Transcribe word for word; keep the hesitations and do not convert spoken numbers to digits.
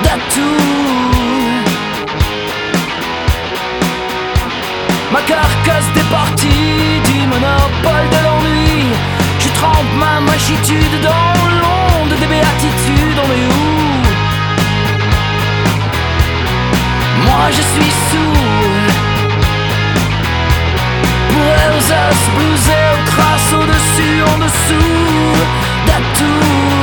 d'atout. Ma carcasse départie du monopole de l'ennui. Je trempe ma machitude dans l'onde des béatitudes. On est où? Moi je suis sourd. Bourré aux os, blousé aux crasses, au-dessus, en dessous d'atout.